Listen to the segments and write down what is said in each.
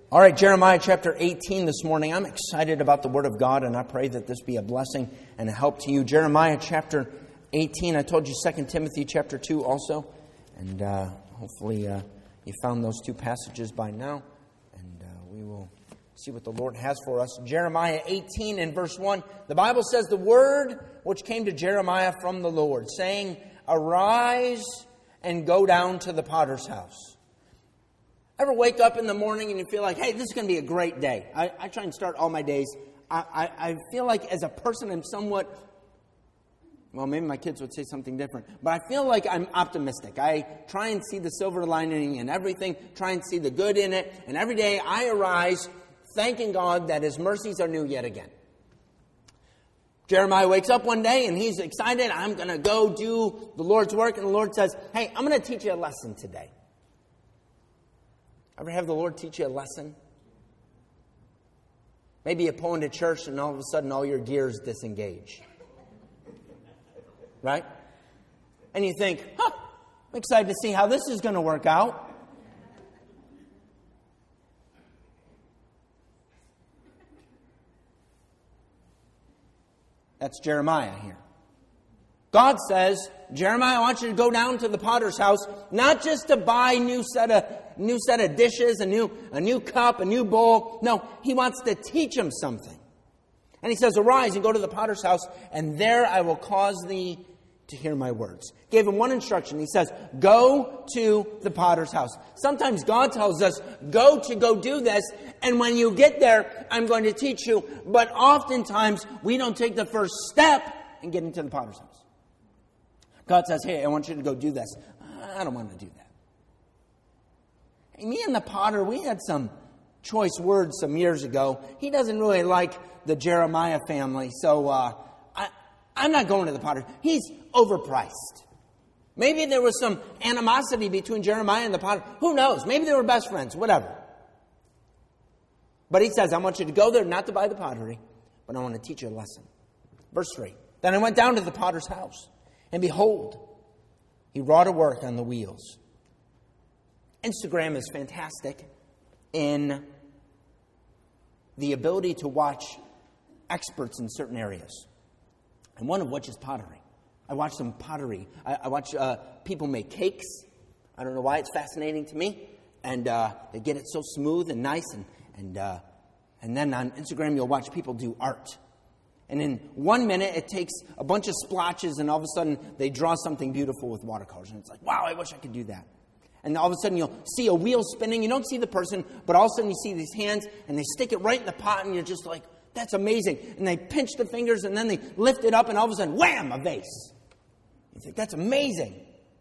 All right, Jeremiah chapter 18 this morning. I'm excited about the Word of God, and I pray that this be a blessing and a help to you. Jeremiah chapter 18. I told you 2 Timothy chapter 2 also. And hopefully you found those two passages by now. And we will see what the Lord has for us. Jeremiah 18 and verse 1. The Bible says, the word which came to Jeremiah from the Lord, saying, arise and go down to the potter's house. Ever wake up in the morning and you feel like, hey, this is going to be a great day? I try and start all my days. I feel like as a person I'm somewhat, well, maybe my kids would say something different, but I feel like I'm optimistic. I try and see the silver lining in everything, try and see the good in it, and every day I arise thanking God that His mercies are new yet again. Jeremiah wakes up one day and he's excited. I'm going to go do the Lord's work, and the Lord says, hey, I'm going to teach you a lesson today. Ever have the Lord teach you a lesson? Maybe you pull into church and all of a sudden all your gears disengage. Right? And you think, I'm excited to see how this is going to work out. That's Jeremiah here. God says, Jeremiah, I want you to go down to the potter's house, not just to buy a new set of dishes, a new cup, a new bowl. No, He wants to teach him something. And He says, arise and go to the potter's house, and there I will cause thee to hear my words. Gave him one instruction. He says, go to the potter's house. Sometimes God tells us, go do this, and when you get there, I'm going to teach you. But oftentimes, we don't take the first step in getting to the potter's house. God says, hey, I want you to go do this. I don't want to do that. Hey, me and the potter, we had some choice words some years ago. He doesn't really like the Jeremiah family, so I'm not going to the potter. He's overpriced. Maybe there was some animosity between Jeremiah and the potter. Who knows? Maybe they were best friends, whatever. But he says, I want you to go there not to buy the pottery, but I want to teach you a lesson. Verse 3. Then I went down to the potter's house. And behold, he wrought a work on the wheels. Instagram is fantastic in the ability to watch experts in certain areas. And one of which is pottery. I watch some pottery. I watch people make cakes. I don't know why, it's fascinating to me. And they get it so smooth and nice. And then on Instagram you'll watch people do art. And in 1 minute, it takes a bunch of splotches, and all of a sudden, they draw something beautiful with watercolors. And it's like, wow, I wish I could do that. And all of a sudden, you'll see a wheel spinning. You don't see the person, but all of a sudden, you see these hands, and they stick it right in the pot, and you're just like, that's amazing. And they pinch the fingers, and then they lift it up, and all of a sudden, wham, a vase. You think, that's amazing.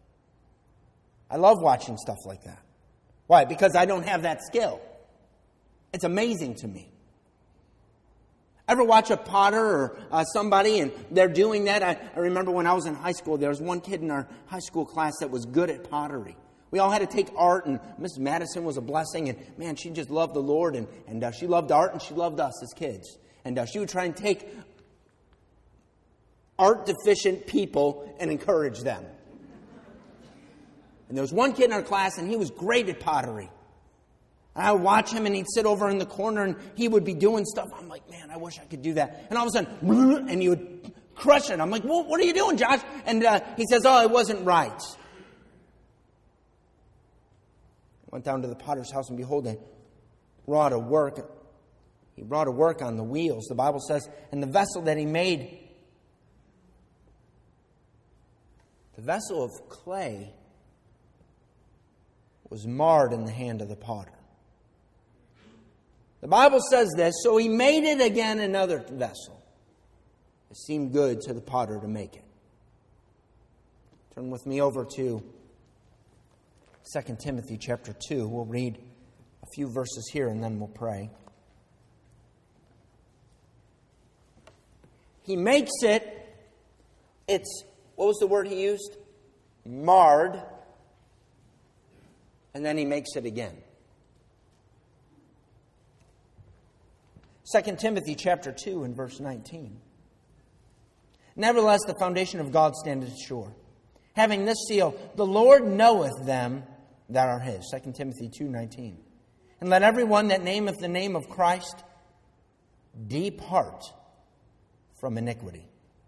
I love watching stuff like that. Why? Because I don't have that skill. It's amazing to me. Ever watch a potter or somebody and they're doing that? I remember when I was in high school, there was one kid in our high school class that was good at pottery. We all had to take art, and Mrs. Madison was a blessing. And man, she just loved the Lord, and she loved art, and she loved us as kids. And she would try and take art-deficient people and encourage them. And there was one kid in our class, and he was great at pottery. And I would watch him, and he'd sit over in the corner, and he would be doing stuff. I'm like, man, I wish I could do that. And all of a sudden, and he would crush it. I'm like, well, what are you doing, Josh? And he says, oh, it wasn't right. I went down to the potter's house, and behold, he wrought a work on the wheels. The Bible says, and the vessel that he made, the vessel of clay, was marred in the hand of the potter. The Bible says this, so he made it again another vessel. It seemed good to the potter to make it. Turn with me over to 2 Timothy chapter 2. We'll read a few verses here and then we'll pray. He makes it, what was the word he used? Marred. And then he makes it again. 2 Timothy chapter 2 and verse 19. Nevertheless, the foundation of God standeth sure, having this seal, the Lord knoweth them that are his. 2 Timothy 2:19. And let everyone that nameth the name of Christ depart from iniquity.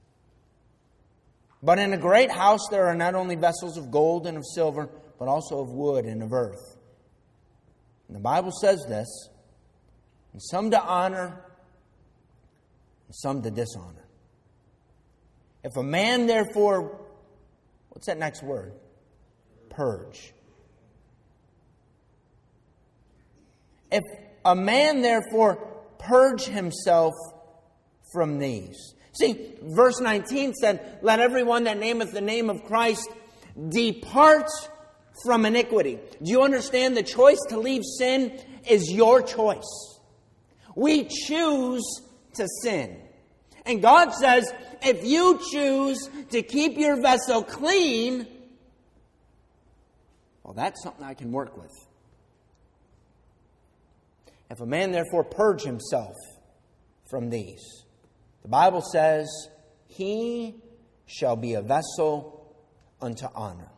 But in a great house there are not only vessels of gold and of silver, but also of wood and of earth. And the Bible says this, and some to honor, and some to dishonor. If a man therefore, what's that next word? Purge. If a man therefore purge himself from these. See, verse 19 said, let everyone that nameth the name of Christ depart from iniquity. Do you understand the choice to leave sin is your choice? We choose to sin. And God says, if you choose to keep your vessel clean, well, that's something I can work with. If a man therefore purge himself from these, the Bible says, he shall be a vessel unto honor,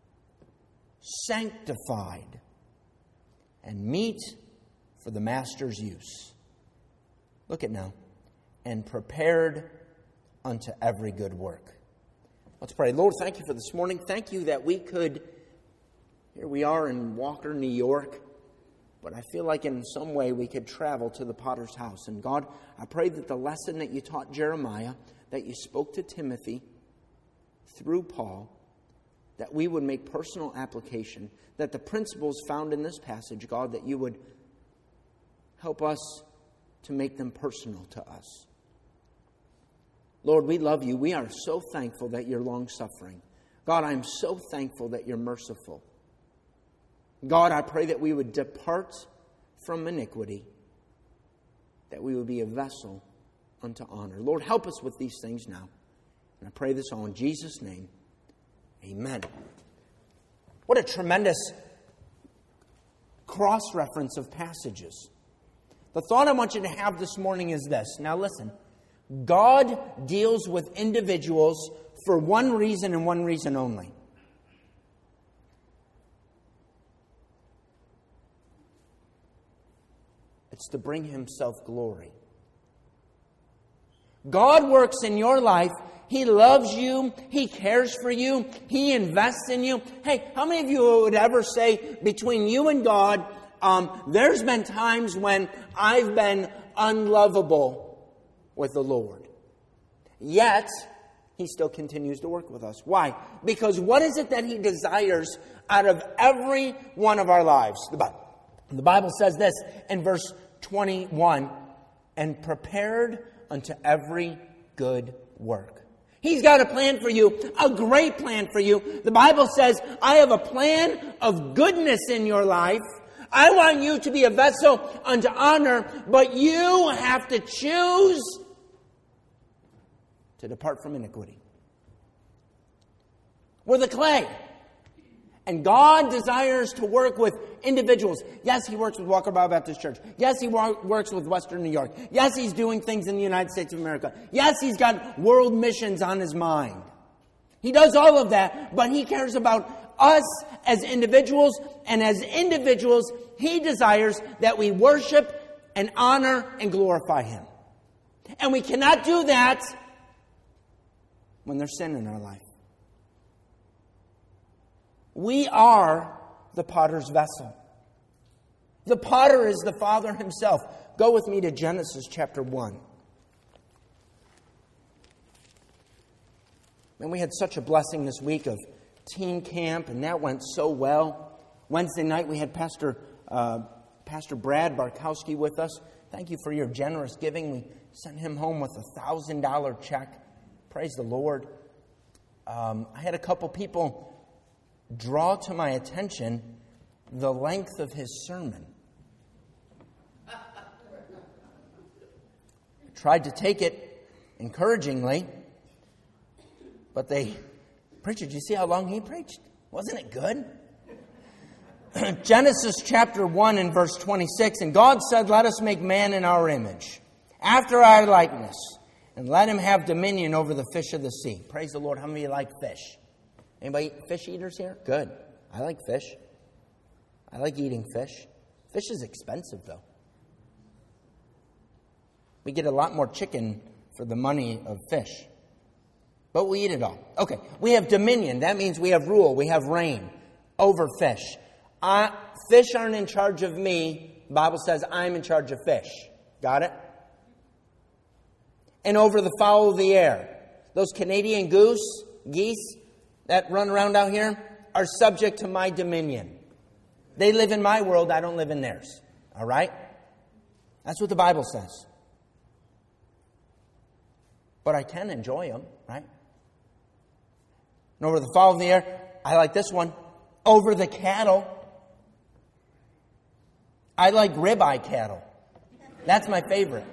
sanctified, and meet for the master's use. Look at now. And prepared unto every good work. Let's pray. Lord, thank you for this morning. Thank you that we could, here we are in Walker, New York, but I feel like in some way we could travel to the potter's house. And God, I pray that the lesson that you taught Jeremiah, that you spoke to Timothy through Paul, that we would make personal application, that the principles found in this passage, God, that you would help us to make them personal to us. Lord, we love you. We are so thankful that you're long-suffering. God, I'm so thankful that you're merciful. God, I pray that we would depart from iniquity, that we would be a vessel unto honor. Lord, help us with these things now. And I pray this all in Jesus' name. Amen. What a tremendous cross-reference of passages. The thought I want you to have this morning is this. Now listen. God deals with individuals for one reason and one reason only. It's to bring himself glory. God works in your life. He loves you. He cares for you. He invests in you. Hey, how many of you would ever say between you and God, there's been times when I've been unlovable with the Lord. Yet, he still continues to work with us. Why? Because what is it that he desires out of every one of our lives? The Bible says this in verse 21, and prepared unto every good work. He's got a plan for you, a great plan for you. The Bible says, I have a plan of goodness in your life. I want you to be a vessel unto honor, but you have to choose to depart from iniquity. We're the clay. And God desires to work with individuals. Yes, he works with Walker Bible Baptist Church. Yes, he works with Western New York. Yes, he's doing things in the United States of America. Yes, he's got world missions on his mind. He does all of that, but he cares about us as individuals. And as individuals, he desires that we worship and honor and glorify him. And we cannot do that when there's sin in our life. We are the potter's vessel. The potter is the Father himself. Go with me to Genesis chapter 1. And we had such a blessing this week of teen camp, and that went so well. Wednesday night we had Pastor Brad Barkowski with us. Thank you for your generous giving. We sent him home with a $1,000 check. Praise the Lord. I had a couple people draw to my attention the length of his sermon. I tried to take it encouragingly, but preacher, did you see how long he preached? Wasn't it good? Genesis chapter 1 and verse 26, and God said, let us make man in our image, after our likeness, and let him have dominion over the fish of the sea. Praise the Lord. How many of you like fish? Anybody fish eaters here? Good. I like fish. I like eating fish. Fish is expensive, though. We get a lot more chicken for the money of fish. But we eat it all. Okay, we have dominion. That means we have rule. We have reign over fish. Fish aren't in charge of me. The Bible says I'm in charge of fish. Got it? And over the fowl of the air. Those Canadian geese that run around out here are subject to my dominion. They live in my world. I don't live in theirs. All right? That's what the Bible says. But I can enjoy them, right? And over the fowl of the air, I like this one. Over the cattle. I like ribeye cattle. That's my favorite.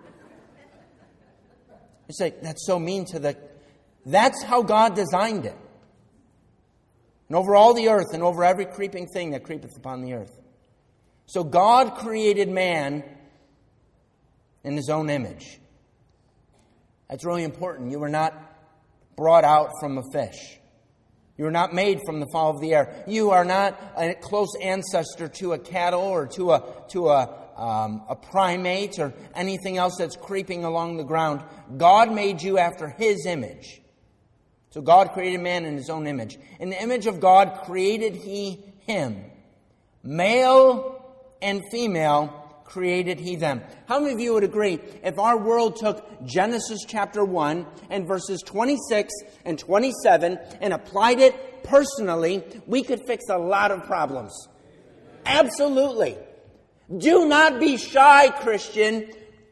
You say, that's so mean to the... That's how God designed it. And over all the earth and over every creeping thing that creepeth upon the earth. So God created man in His own image. That's really important. You were not brought out from a fish. You were not made from the fowl of the air. You are not a close ancestor to a cattle or to a primate or anything else that's creeping along the ground. God made you after His image. So God created man in His own image. In the image of God created He him. Male and female created He them. How many of you would agree if our world took Genesis chapter 1 and verses 26 and 27 and applied it personally, we could fix a lot of problems? Absolutely. Do not be shy, Christian,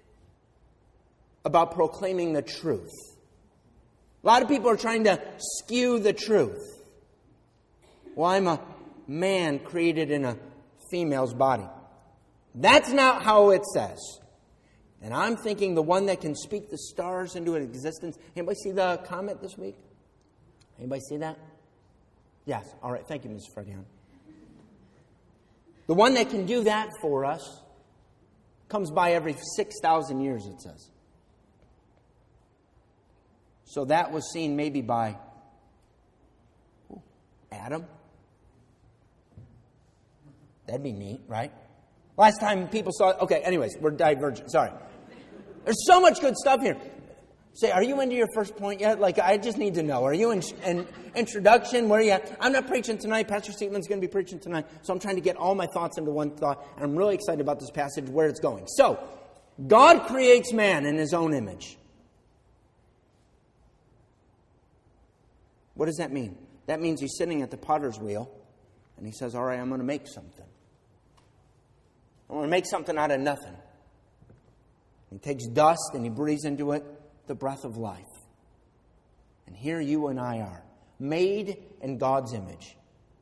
about proclaiming the truth. A lot of people are trying to skew the truth. Well, I'm a man created in a female's body. That's not how it says. And I'm thinking the one that can speak the stars into existence. Anybody see the comment this week? Anybody see that? Yes. All right. Thank you, Mrs. Fredion. The one that can do that for us comes by every 6,000 years, it says. So that was seen maybe by Adam. That'd be neat, right? Last time people saw it. Okay, anyways, we're divergent. Sorry. There's so much good stuff here. Say, are you into your first point yet? Like, I just need to know. Are you in introduction? Where are you at? I'm not preaching tonight. Pastor Seatman's going to be preaching tonight. So I'm trying to get all my thoughts into one thought. And I'm really excited about this passage, where it's going. So, God creates man in His own image. What does that mean? That means He's sitting at the potter's wheel. And He says, all right, I'm going to make something. I'm going to make something out of nothing. He takes dust and He breathes into it the breath of life. And here you and I are, made in God's image.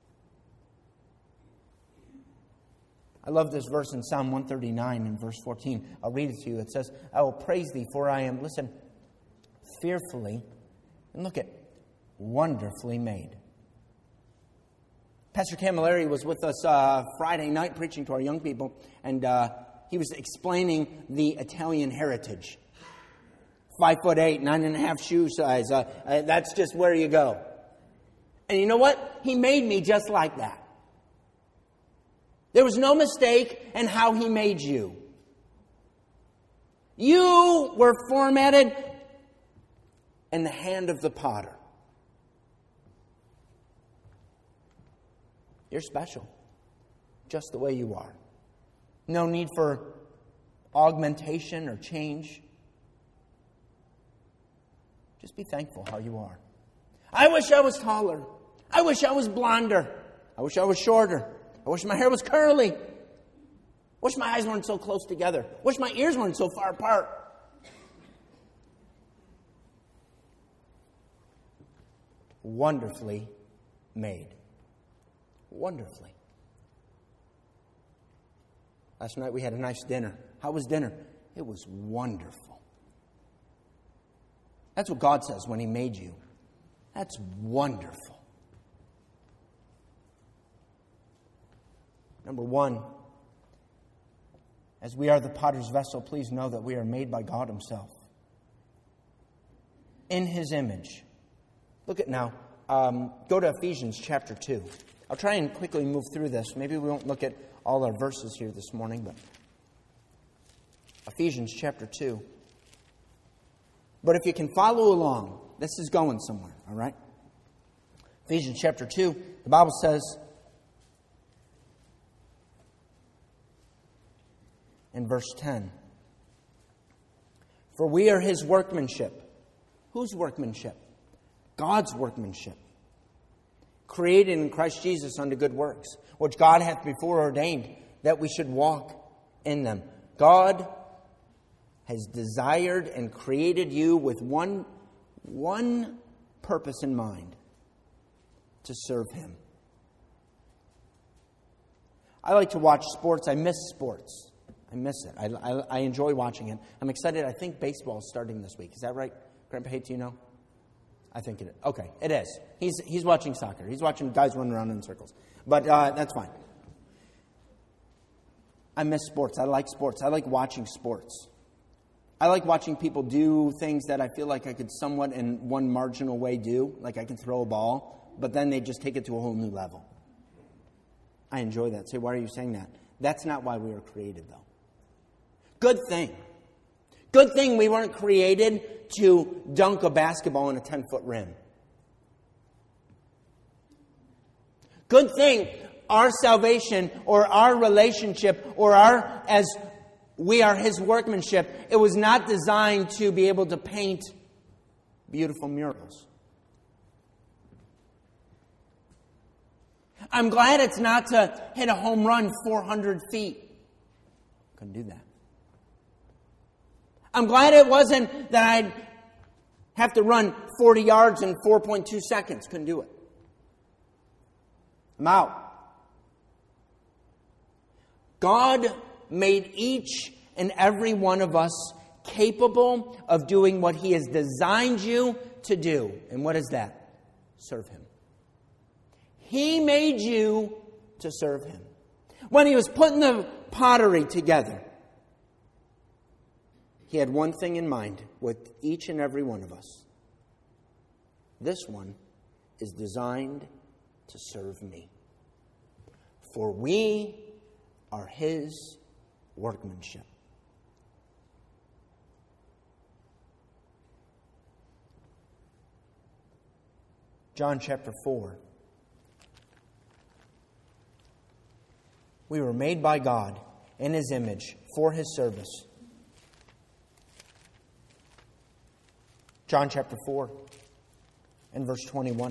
I love this verse in Psalm 139 and verse 14. I'll read it to you. It says, I will praise Thee, for I am, listen, fearfully, and look at, wonderfully made. Pastor Camilleri was with us Friday night preaching to our young people, and he was explaining the Italian heritage. 5'8", 9.5 shoe size. That's just where you go. And you know what? He made me just like that. There was no mistake in how He made you. You were formatted in the hand of the potter. You're special, just the way you are. No need for augmentation or change. Just be thankful how you are. I wish I was taller. I wish I was blonder. I wish I was shorter. I wish my hair was curly. I wish my eyes weren't so close together. I wish my ears weren't so far apart. Wonderfully made. Wonderfully. Last night we had a nice dinner. How was dinner? It was wonderful. That's what God says when He made you. That's wonderful. Number one, as we are the potter's vessel, please know that we are made by God Himself. In His image. Look at now. Go to Ephesians chapter 2. I'll try and quickly move through this. Maybe we won't look at all our verses here this morning, but Ephesians chapter 2. But if you can follow along, this is going somewhere, all right? Ephesians chapter 2, the Bible says in verse 10, "For we are His workmanship." Whose workmanship? God's workmanship. "Created in Christ Jesus unto good works, which God hath before ordained that we should walk in them." God has desired and created you with one purpose in mind: to serve Him. I like to watch sports. I miss sports. I miss it. I enjoy watching it. I'm excited. I think baseball is starting this week. Is that right? Grandpa, do you know? I think it is. Okay, it is. He's watching soccer. He's watching guys run around in circles. But that's fine. I miss sports. I like sports. I like watching sports. I like watching people do things that I feel like I could somewhat in one marginal way do. Like I can throw a ball, but then they just take it to a whole new level. I enjoy that. Say, why are you saying that? That's not why we were created, though. Good thing. Good thing we weren't created to dunk a basketball in a 10-foot rim. Good thing our salvation or our relationship or as we are His workmanship, it was not designed to be able to paint beautiful murals. I'm glad it's not to hit a home run 400 feet. Couldn't do that. I'm glad it wasn't that I'd have to run 40 yards in 4.2 seconds. Couldn't do it. I'm out. God made each and every one of us capable of doing what He has designed you to do. And what is that? Serve Him. He made you to serve Him. When He was putting the pottery together, He had one thing in mind with each and every one of us. This one is designed to serve me. For we are His workmanship. John chapter 4. We were made by God in His image for His service. John chapter 4 and verse 21.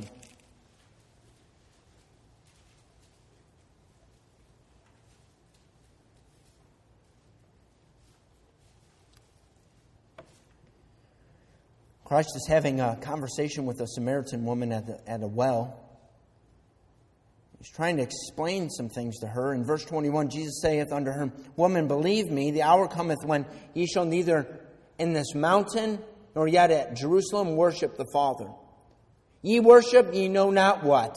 Christ is having a conversation with a Samaritan woman at a well. He's trying to explain some things to her. In verse 21, Jesus saith unto her, Woman, believe me, the hour cometh when ye shall neither in this mountain nor yet at Jerusalem worship the Father. Ye worship, ye know not what.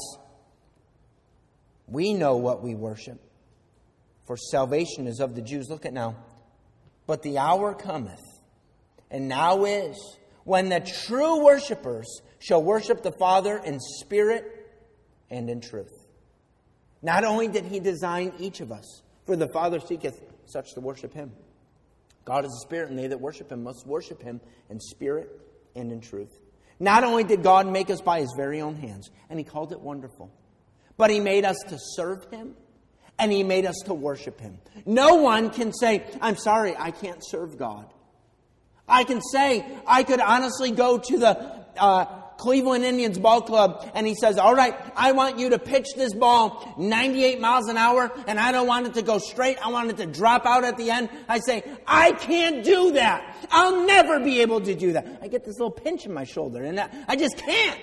We know what we worship, for salvation is of the Jews. Look at now. But the hour cometh, and now is, when the true worshipers shall worship the Father in spirit and in truth. Not only did He design each of us, for the Father seeketh such to worship Him. God is a spirit, and they that worship Him must worship Him in spirit and in truth. Not only did God make us by His very own hands, and He called it wonderful, but He made us to serve Him, and He made us to worship Him. No one can say, I'm sorry, I can't serve God. I can say, I could honestly go to the Cleveland Indians ball club and he says, all right, I want you to pitch this ball 98 miles an hour and I don't want it to go straight. I want it to drop out at the end. I say, I can't do that. I'll never be able to do that. I get this little pinch in my shoulder and I just can't.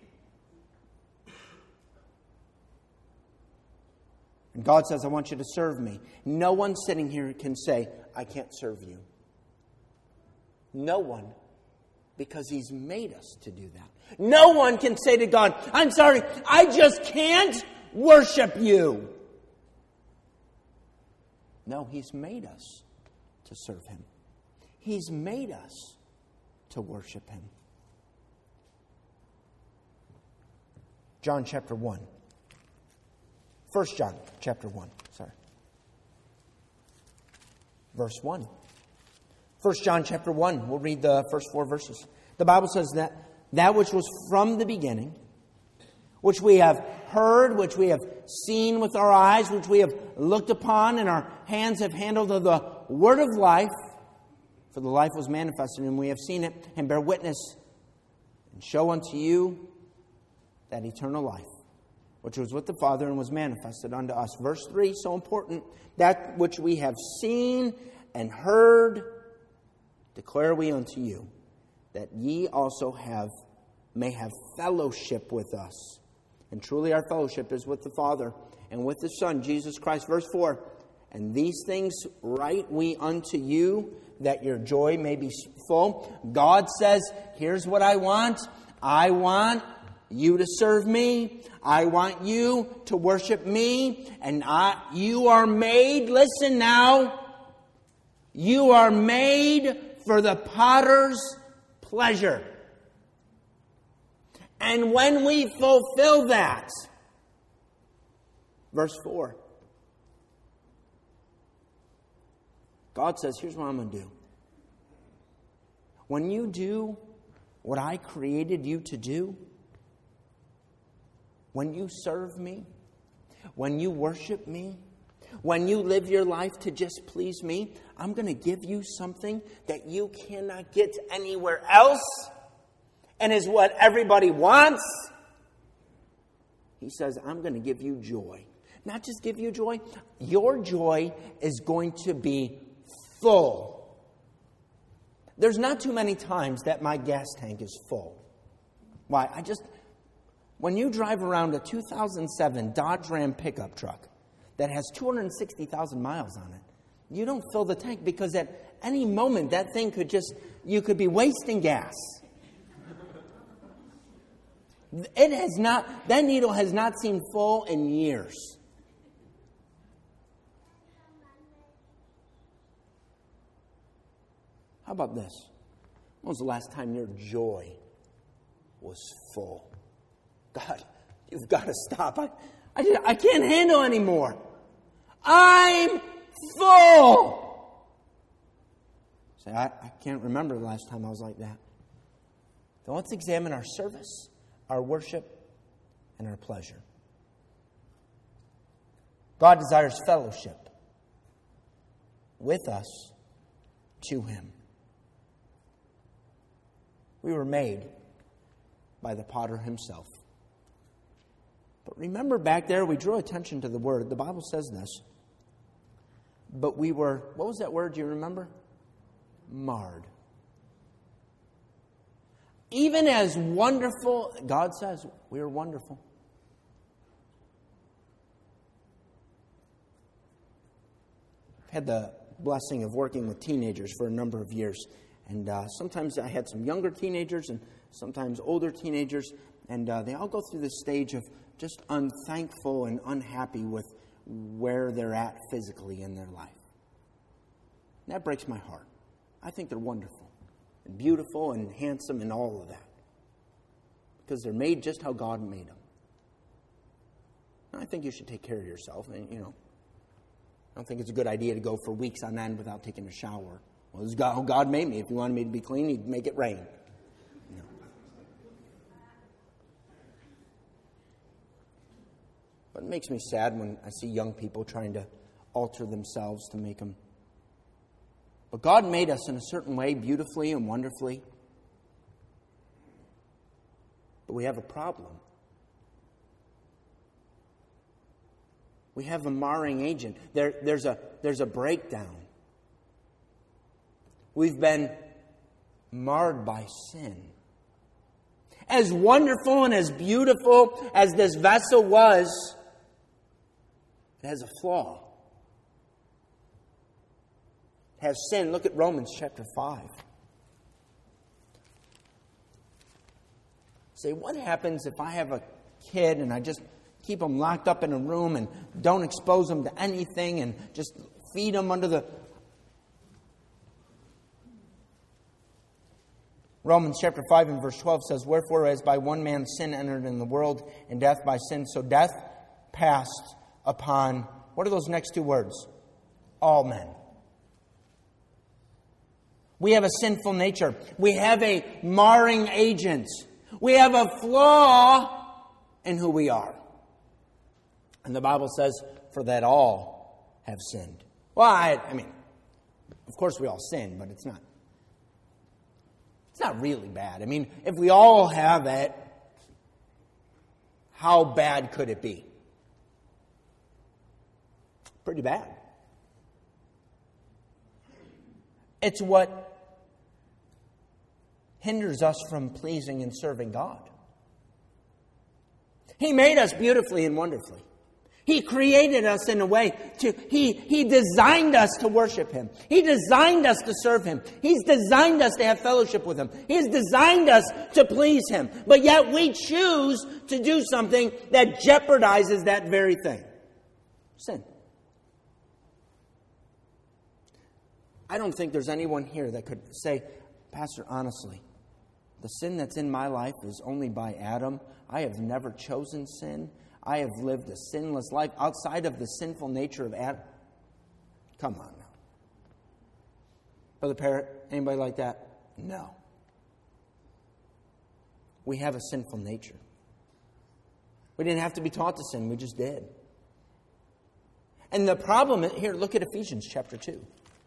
And God says, I want you to serve me. No one sitting here can say, I can't serve you. No one, because He's made us to do that. No one can say to God, I'm sorry, I just can't worship you. No, He's made us to serve Him. He's made us to worship Him. John chapter 1. 1 John chapter 1, sorry. verse 1. 1 John chapter 1, we'll read the first 4 verses. The Bible says that which was from the beginning, which we have heard, which we have seen with our eyes, which we have looked upon, and our hands have handled of the word of life. For the life was manifested, and we have seen it, and bear witness, and show unto you that eternal life, which was with the Father and was manifested unto us. Verse 3, so important. That which we have seen and heard, declare we unto you, that ye also may have fellowship with us. And truly our fellowship is with the Father and with the Son, Jesus Christ. Verse 4, and these things write we unto you, that your joy may be full. God says, here's what I want. I want you to serve me. I want you to worship me. And you are made, listen now, you are made for the potter's pleasure. And when we fulfill that, verse 4, God says, here's what I'm going to do. When you do what I created you to do, when you serve me, when you worship me, when you live your life to just please me, I'm going to give you something that you cannot get anywhere else and is what everybody wants. He says, I'm going to give you joy. Not just give you joy, your joy is going to be full. There's not too many times that my gas tank is full. Why? When you drive around a 2007 Dodge Ram pickup truck that has 260,000 miles on it, you don't fill the tank because at any moment that thing you could be wasting gas. That needle has not seemed full in years. How about this? When was the last time your joy was full? God, you've got to stop. I can't handle anymore. I'm full. Say, I can't remember the last time I was like that. Then let's examine our service, our worship, and our pleasure. God desires fellowship with us to Him. We were made by the potter himself. But remember back there, we drew attention to the word. The Bible says this. But we were, what was that word, do you remember? Marred. Even as wonderful, God says, we are wonderful. I've had the blessing of working with teenagers for a number of years. And sometimes I had some younger teenagers and sometimes older teenagers. And they all go through this stage of just unthankful and unhappy with where they're at physically in their life. And that breaks my heart. I think they're wonderful and beautiful and handsome and all of that. Because they're made just how God made them. And I think you should take care of yourself. And, I don't think it's a good idea to go for weeks on end without taking a shower. Well, this is how God made me. If He wanted me to be clean, He'd make it rain. But it makes me sad when I see young people trying to alter themselves to make them. But God made us in a certain way, beautifully and wonderfully. But we have a problem. We have a marring agent. There's a breakdown. We've been marred by sin. As wonderful and as beautiful as this vessel was, it has a flaw. It has sin. Look at Romans chapter 5. Say, what happens if I have a kid and I just keep them locked up in a room and don't expose them to anything and just feed them under the... Romans chapter 5 and verse 12 says, wherefore as by one man sin entered in the world, and death by sin, so death passed upon, what are those next two words? All men. We have a sinful nature. We have a marring agent. We have a flaw in who we are. And the Bible says, for that all have sinned. Well, I mean, of course we all sin, but it's not really bad. I mean, if we all have it, how bad could it be? Pretty bad. It's what hinders us from pleasing and serving God. He made us beautifully and wonderfully. He created us in a way He designed us to worship Him. He designed us to serve Him. He's designed us to have fellowship with Him. He's designed us to please Him. But yet we choose to do something that jeopardizes that very thing. Sin. I don't think there's anyone here that could say, Pastor, honestly, the sin that's in my life is only by Adam. I have never chosen sin. I have lived a sinless life outside of the sinful nature of Adam. Come on now. Brother Parrott, anybody like that? No. We have a sinful nature. We didn't have to be taught to sin. We just did. And the problem here, look at Ephesians chapter 2.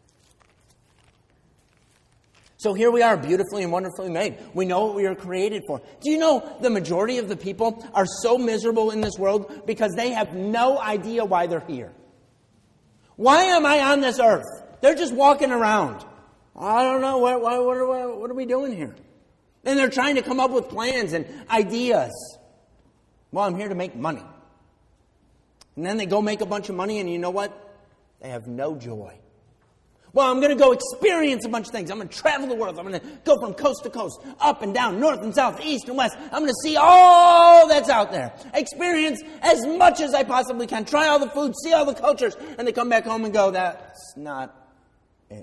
So here we are, beautifully and wonderfully made. We know what we are created for. Do you know the majority of the people are so miserable in this world because they have no idea why they're here? Why am I on this earth? They're just walking around. I don't know, what are we doing here? And they're trying to come up with plans and ideas. Well, I'm here to make money. And then they go make a bunch of money, and you know what? They have no joy. Well, I'm going to go experience a bunch of things. I'm going to travel the world. I'm going to go from coast to coast, up and down, north and south, east and west. I'm going to see all that's out there. Experience as much as I possibly can. Try all the food, see all the cultures. And they come back home and go, that's not it.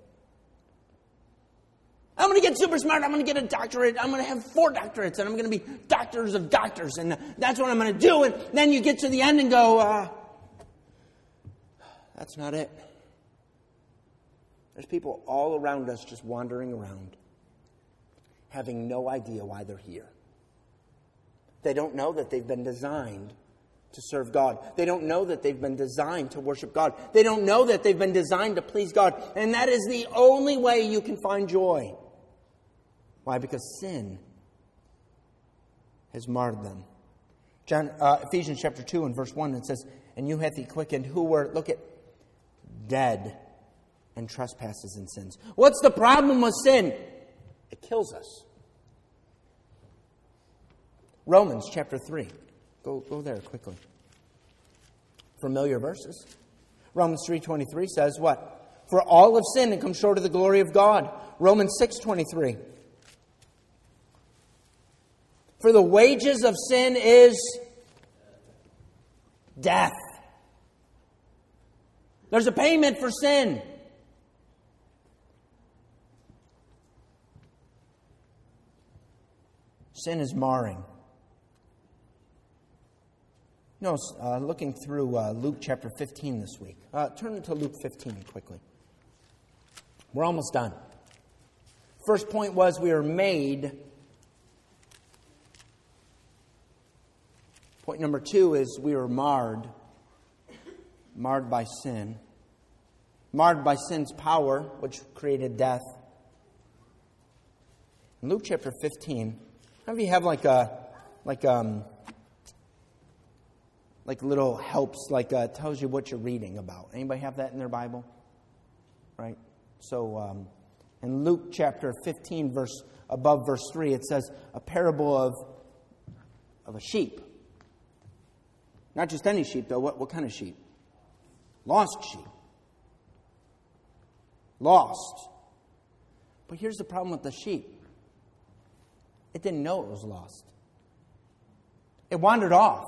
I'm going to get super smart. I'm going to get a doctorate. I'm going to have 4 doctorates. And I'm going to be doctors of doctors. And that's what I'm going to do. And then you get to the end and go, that's not it. There's people all around us just wandering around, having no idea why they're here. They don't know that they've been designed to serve God. They don't know that they've been designed to worship God. They don't know that they've been designed to please God. And that is the only way you can find joy. Why? Because sin has marred them. Ephesians chapter 2 and verse 1, it says, and you hath He quickened who were, look at, dead and trespasses and sins. What's the problem with sin? It kills us. Romans chapter 3. Go there quickly. Familiar verses. Romans 3:23 says what? For all have sinned and come short of the glory of God. Romans 6:23. For the wages of sin is death. There's a payment for sin. Sin is marring. No, looking through Luke chapter 15 this week. Turn to Luke 15 quickly. We're almost done. First point was we are made. Point number 2 is we are marred. Marred by sin. Marred by sin's power, which created death. In Luke chapter 15... How many of you have like little helps, tells you what you're reading about? Anybody have that in their Bible? Right? So in Luke chapter 15, above verse 3, it says a parable of a sheep. Not just any sheep, though. What kind of sheep? Lost sheep. Lost. But here's the problem with the sheep. It didn't know it was lost. It wandered off.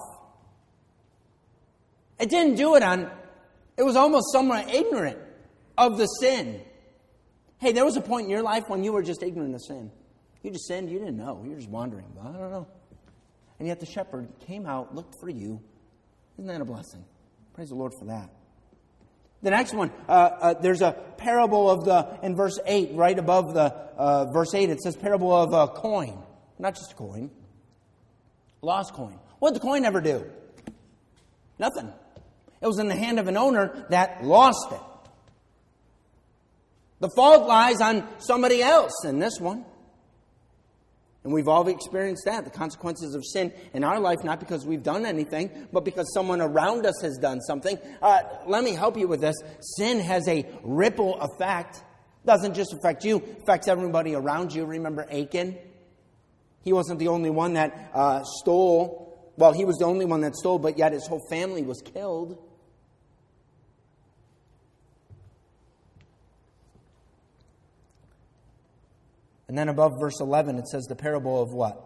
It didn't do it it was almost somewhat ignorant of the sin. Hey, there was a point in your life when you were just ignorant of sin. You just sinned, you didn't know. You were just wandering. I don't know. And yet the shepherd came out, looked for you. Isn't that a blessing? Praise the Lord for that. The next one, there's a parable of in verse 8, right above the verse 8, it says parable of a coin. Not just a coin. Lost coin. What did the coin ever do? Nothing. It was in the hand of an owner that lost it. The fault lies on somebody else in this one. And we've all experienced that, the consequences of sin in our life, not because we've done anything, but because someone around us has done something. Let me help you with this. Sin has a ripple effect. It doesn't just affect you, it affects everybody around you. Remember Achan? He wasn't the only one that stole. Well, he was the only one that stole, but yet his whole family was killed. And then above verse 11, it says the parable of what?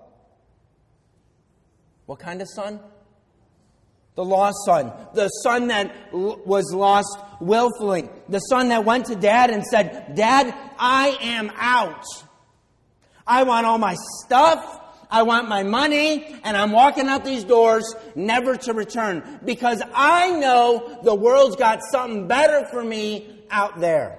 What kind of son? The lost son. The son that was lost willfully. The son that went to dad and said, Dad, I am out. I want all my stuff. I want my money. And I'm walking out these doors never to return. Because I know the world's got something better for me out there.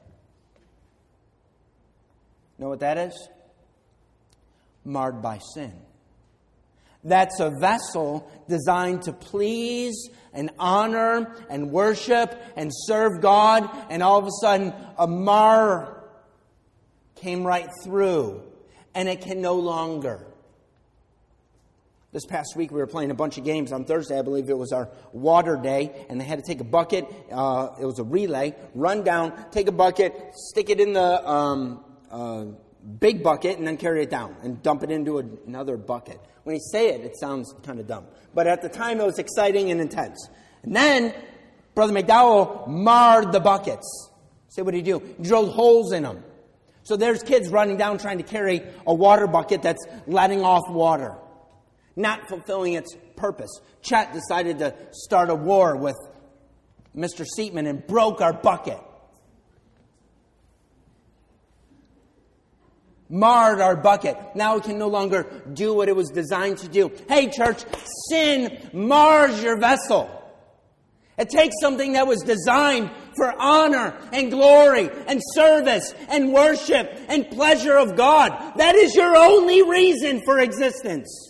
Know what that is? Marred by sin. That's a vessel designed to please and honor and worship and serve God. And all of a sudden, a mar came right through. And it can no longer. This past week we were playing a bunch of games. On Thursday, I believe it was our water day. And they had to take a bucket. It was a relay. Run down, take a bucket, stick it in the big bucket and then carry it down and dump it into another bucket. When you say it, it sounds kind of dumb. But at the time, it was exciting and intense. And then, Brother McDowell marred the buckets. See what he do? He drilled holes in them. So there's kids running down trying to carry a water bucket that's letting off water. Not fulfilling its purpose. Chet decided to start a war with Mr. Seatman and broke our bucket. Marred our bucket. Now it can no longer do what it was designed to do. Hey, church, sin mars your vessel. It takes something that was designed for honor and glory and service and worship and pleasure of God. That is your only reason for existence.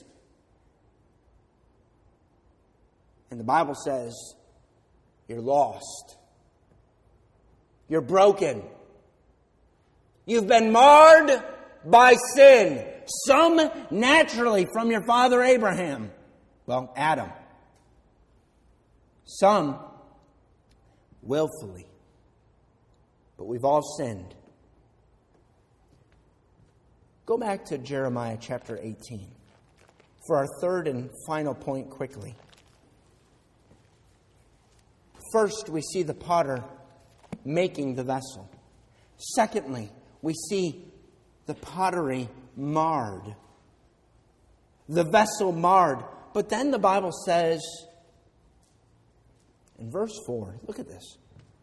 And the Bible says you're lost. You're broken. You've been marred by sin. Some naturally from your father Abraham. Well, Adam. Some willfully. But we've all sinned. Go back to Jeremiah chapter 18 for our third and final point quickly. First, we see the potter making the vessel. Secondly, we see the pottery marred. The vessel marred. But then the Bible says, in verse 4, look at this.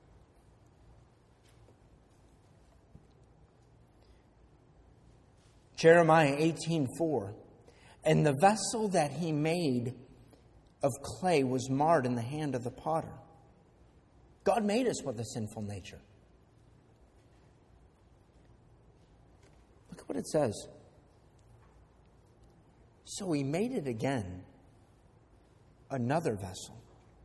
Jeremiah 18:4. And the vessel that he made of clay was marred in the hand of the potter. God made us with a sinful nature. Look at what it says. So he made it again, another vessel.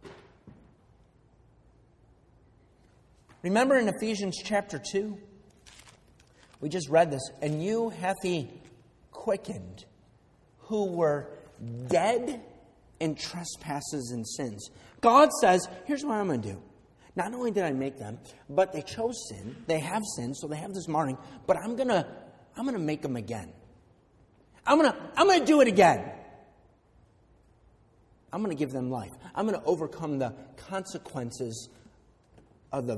Remember in Ephesians chapter 2? We just read this. And you hath he quickened, who were dead in trespasses and sins. God says, here's what I'm going to do. Not only did I make them, but they chose sin. They have sin, so they have this marring. But I'm gonna make them again. I'm gonna do it again. I'm gonna give them life. I'm gonna overcome the consequences of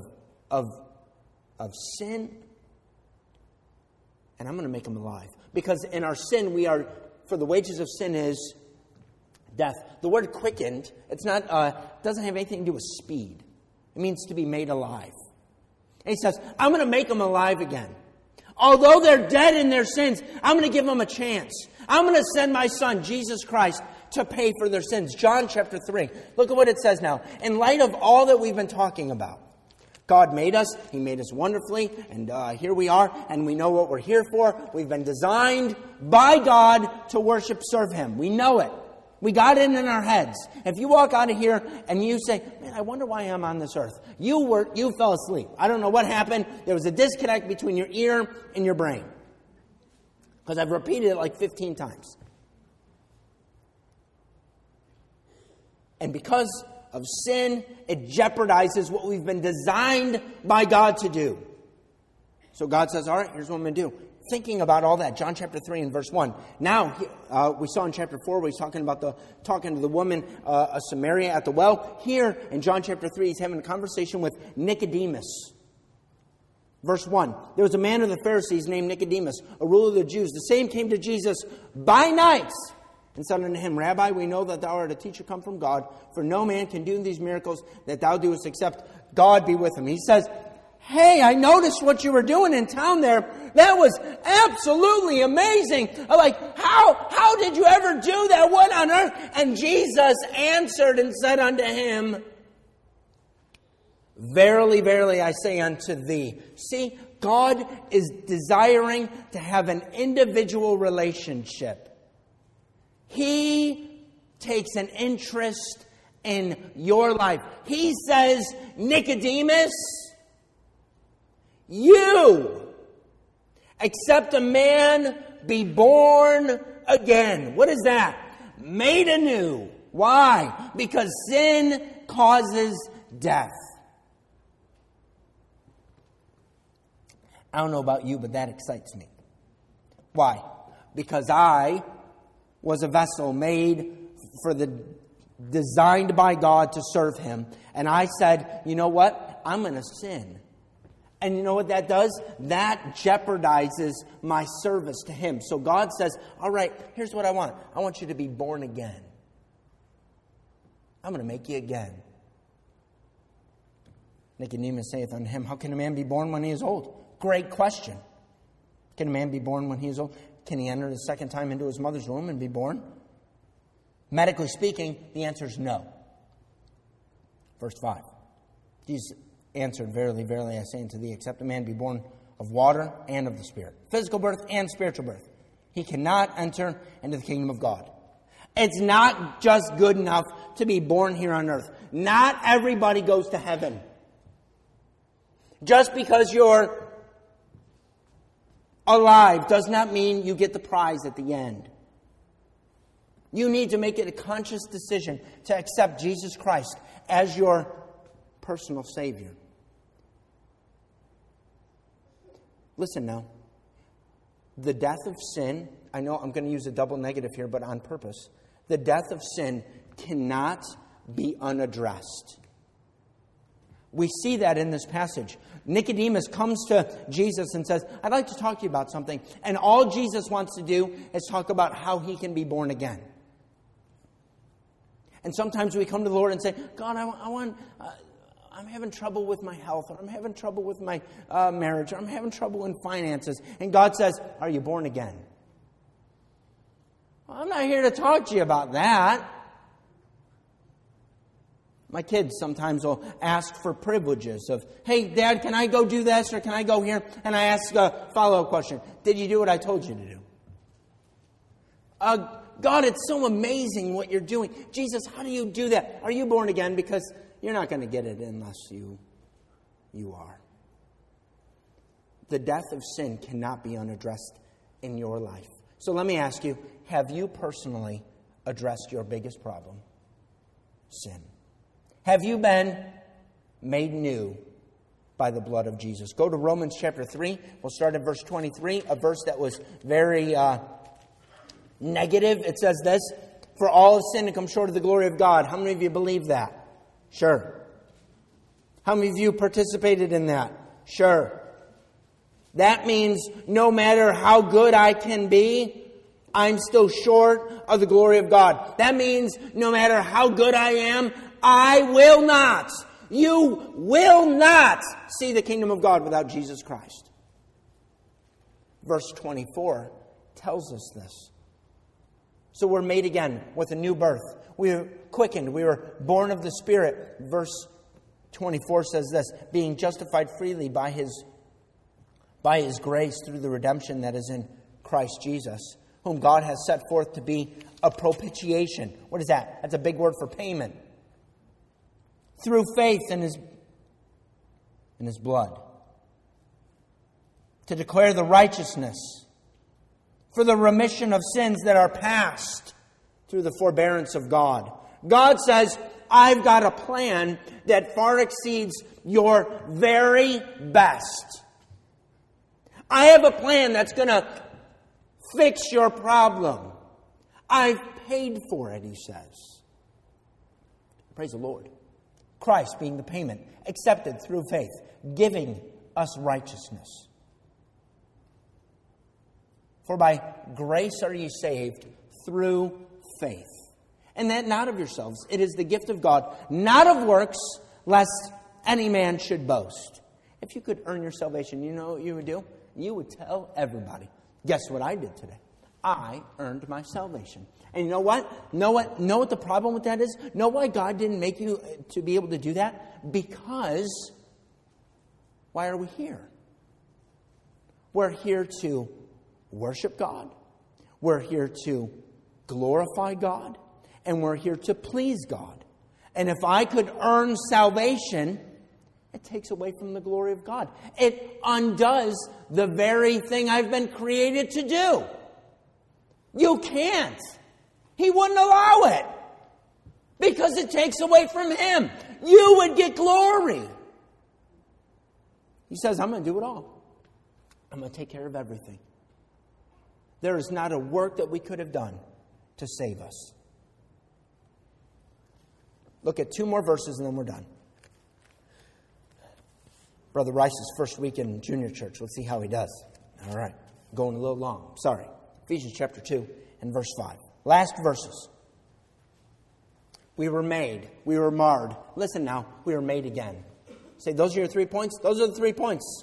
sin, and I'm gonna make them alive. Because in our sin, for the wages of sin is death. The word quickened, it's not doesn't have anything to do with speed. It means to be made alive. And he says, I'm going to make them alive again. Although they're dead in their sins, I'm going to give them a chance. I'm going to send my son, Jesus Christ, to pay for their sins. John chapter 3. Look at what it says now. In light of all that we've been talking about, God made us. He made us wonderfully. And here we are. And we know what we're here for. We've been designed by God to worship, serve Him. We know it. We got it in our heads. If you walk out of here and you say, man, I wonder why I'm on this earth. You fell asleep. I don't know what happened. There was a disconnect between your ear and your brain. Because I've repeated it like 15 times. And because of sin, it jeopardizes what we've been designed by God to do. So God says, all right, here's what I'm going to do. Thinking about all that, John chapter 3 and verse 1. Now, we saw in chapter 4 where he's talking to the woman of Samaria at the well. Here in John chapter 3, he's having a conversation with Nicodemus. Verse 1. There was a man of the Pharisees named Nicodemus, a ruler of the Jews. The same came to Jesus by night and said unto him, Rabbi, we know that thou art a teacher come from God, for no man can do these miracles that thou doest except God be with him. He says, hey, I noticed what you were doing in town there. That was absolutely amazing. Like, how did you ever do that? What on earth? And Jesus answered and said unto him, verily, verily, I say unto thee. See, God is desiring to have an individual relationship. He takes an interest in your life. He says, Nicodemus, you, except a man be born again. What is that? Made anew. Why? Because sin causes death. I don't know about you, but that excites me. Why? Because I was a vessel made designed by God to serve Him. And I said, you know what? I'm going to sin. And you know what that does? That jeopardizes my service to Him. So God says, all right, here's what I want. I want you to be born again. I'm going to make you again. Nicodemus saith unto him, how can a man be born when he is old? Great question. Can a man be born when he is old? Can he enter the second time into his mother's womb and be born? Medically speaking, the answer is no. Verse 5. Jesus answered, verily, verily, I say unto thee, except a man be born of water and of the Spirit. Physical birth and spiritual birth. He cannot enter into the kingdom of God. It's not just good enough to be born here on earth. Not everybody goes to heaven. Just because you're alive does not mean you get the prize at the end. You need to make it a conscious decision to accept Jesus Christ as your personal Savior. Listen now. The death of sin, I know I'm going to use a double negative here, but on purpose. The death of sin cannot be unaddressed. We see that in this passage. Nicodemus comes to Jesus and says, I'd like to talk to you about something. And all Jesus wants to do is talk about how he can be born again. And sometimes we come to the Lord and say, God, I'm having trouble with my health, or I'm having trouble with my marriage, or I'm having trouble in finances. And God says, are you born again? Well, I'm not here to talk to you about that. My kids sometimes will ask for privileges of, hey, Dad, can I go do this, or can I go here? And I ask a follow-up question. Did you do what I told you to do? God, it's so amazing what you're doing. Jesus, how do you do that? Are you born again? Because you're not going to get it unless you are. The death of sin cannot be unaddressed in your life. So let me ask you, have you personally addressed your biggest problem? Sin. Have you been made new by the blood of Jesus? Go to Romans chapter 3. We'll start at verse 23, a verse that was very negative. It says this, for all have sinned and come short of the glory of God. How many of you believe that? Sure. How many of you participated in that? Sure. That means no matter how good I can be, I'm still short of the glory of God. That means no matter how good I am, I will not, you will not see the kingdom of God without Jesus Christ. Verse 24 tells us this. So we're made again with a new birth. We were quickened. We were born of the Spirit. Verse 24 says this, being justified freely by His grace through the redemption that is in Christ Jesus, whom God has set forth to be a propitiation. What is that? That's a big word for payment. Through faith in His blood. To declare the righteousness for the remission of sins that are past through the forbearance of God. God says, I've got a plan that far exceeds your very best. I have a plan that's going to fix your problem. I've paid for it, He says. Praise the Lord. Christ being the payment, accepted through faith, giving us righteousness. For by grace are ye saved through faith. And that not of yourselves. It is the gift of God, not of works, lest any man should boast. If you could earn your salvation, you know what you would do? You would tell everybody. Guess what I did today? I earned my salvation. And you know what? Know what the problem with that is? Know why God didn't make you to be able to do that? Because why are we here? We're here to worship God. We're here to glorify God. And we're here to please God. And if I could earn salvation, it takes away from the glory of God. It undoes the very thing I've been created to do. You can't. He wouldn't allow it. Because it takes away from Him. You would get glory. He says, I'm going to do it all. I'm going to take care of everything. There is not a work that we could have done to save us. Look at 2 more verses and then we're done. Brother Rice's first week in junior church. Let's see how he does. All right. Going a little long. Sorry. Ephesians chapter 2 and verse 5. Last verses. We were made. We were marred. Listen now. We were made again. Say, those are your 3 points? Those are the 3 points.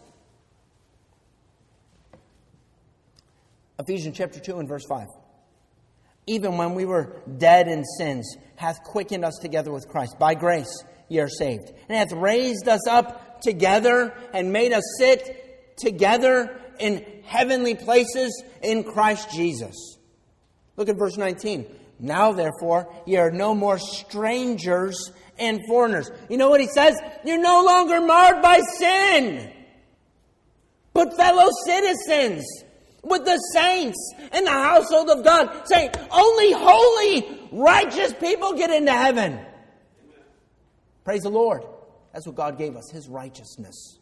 Ephesians chapter 2 and verse 5. Even when we were dead in sins, hath quickened us together with Christ. By grace ye are saved. And hath raised us up together and made us sit together in heavenly places in Christ Jesus. Look at verse 19. Now therefore ye are no more strangers and foreigners. You know what he says? You're no longer marred by sin, but fellow citizens with the saints in the household of God, saying, only holy, righteous people get into heaven. Amen. Praise the Lord. That's what God gave us, His righteousness.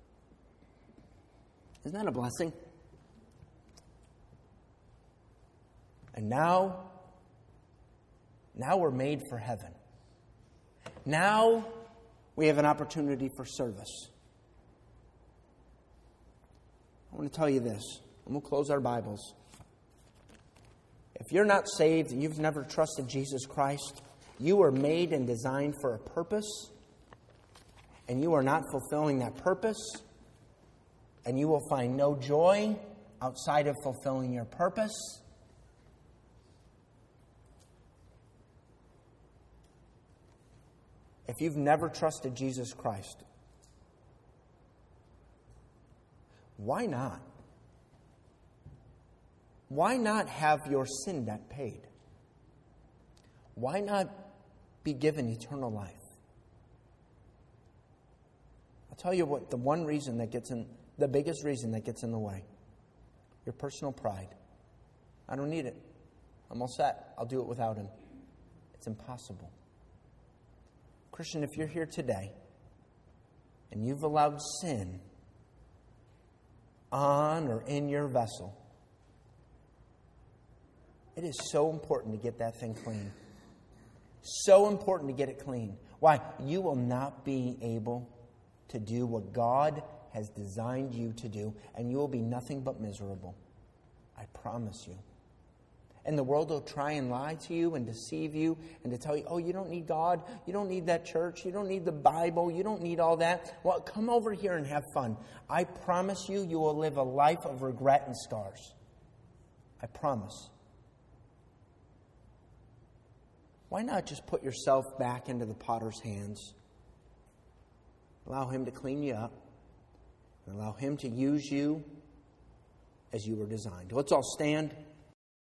Isn't that a blessing? And now we're made for heaven. Now we have an opportunity for service. I want to tell you this. And we'll close our Bibles. If you're not saved and you've never trusted Jesus Christ, you were made and designed for a purpose, and you are not fulfilling that purpose, and you will find no joy outside of fulfilling your purpose. If you've never trusted Jesus Christ, why not? Why not have your sin debt paid? Why not be given eternal life? I'll tell you what, the biggest reason that gets in the way. Your personal pride. I don't need it. I'm all set. I'll do it without Him. It's impossible. Christian, if you're here today and you've allowed sin on or in your vessel, it is so important to get that thing clean. So important to get it clean. Why? You will not be able to do what God has designed you to do, and you will be nothing but miserable. I promise you. And the world will try and lie to you and deceive you and to tell you, oh, you don't need God, you don't need that church, you don't need the Bible, you don't need all that. Well, come over here and have fun. I promise you, you will live a life of regret and scars. I promise. Why not just put yourself back into the potter's hands Allow Him to clean you up. And allow Him to use you as you were designed. Let's all stand.